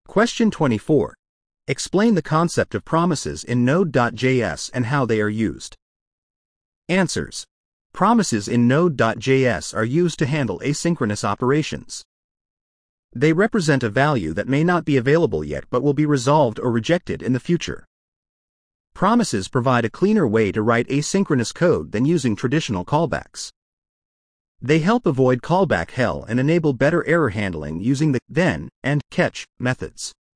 Question 24. Explain the concept of promises in Node.js and how they are used. Answers. Promises in Node.js are used to handle asynchronous operations. They represent a value that may not be available yet but will be resolved or rejected in the future. Promises provide a cleaner way to write asynchronous code than using traditional callbacks. They help avoid callback hell and enable better error handling using the then and catch methods.